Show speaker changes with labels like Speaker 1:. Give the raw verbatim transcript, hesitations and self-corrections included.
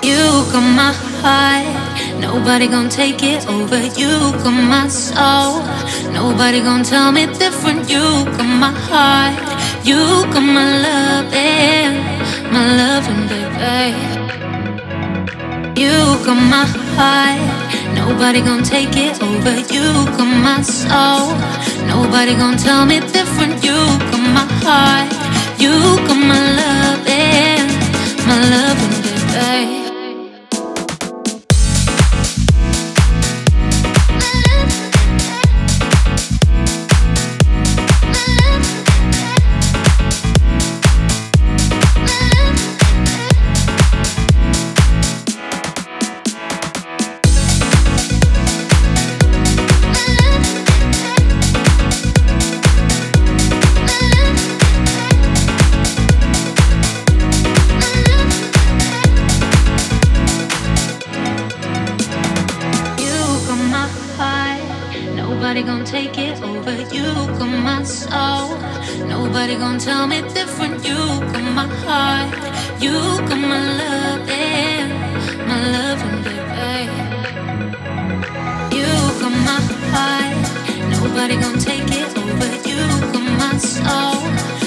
Speaker 1: You got my heart, nobody gon' take it over. You got my soul, nobody gon' tell me different. You got my heart, you got my loving, my loving, baby. You got my heart, nobody gon' take it over. You got my soul, nobody gon' tell me different. You got my heart, you got my loving, my loving, baby. Nobody gon' take it over. You got my soul, nobody gon' tell me different. You got my heart, you got my loving, my loving, baby. You got my heart, nobody gon' take it over. You got my soul,